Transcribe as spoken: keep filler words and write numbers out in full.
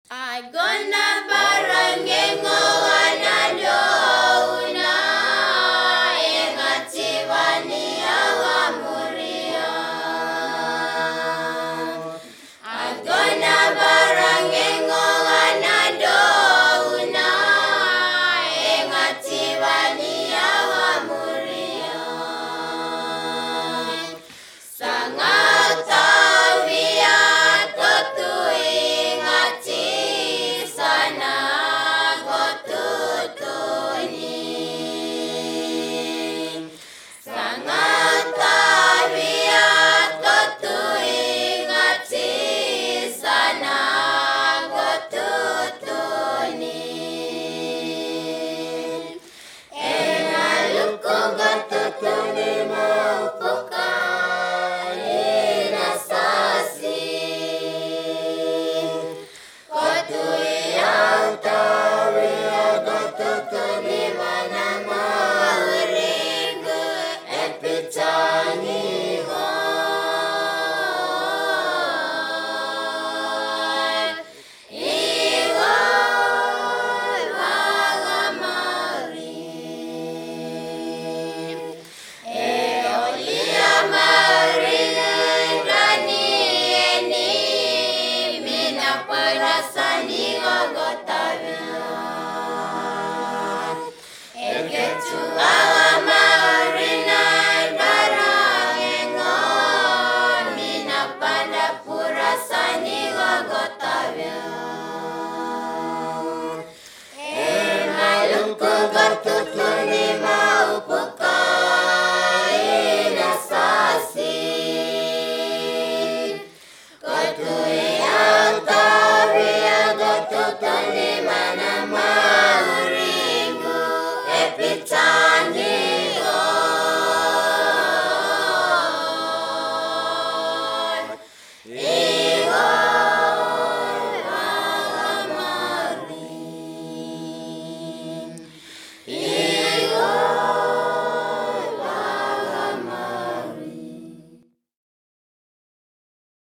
Agona barangengo wanadona engativani awamuria. Agona barangengo wanadona engativani awamuria. Sangata via totu ingati sana gotutuni. Sangata via totu ingati sana gotutuni. Engaluko gotutuni maupuka. Eketua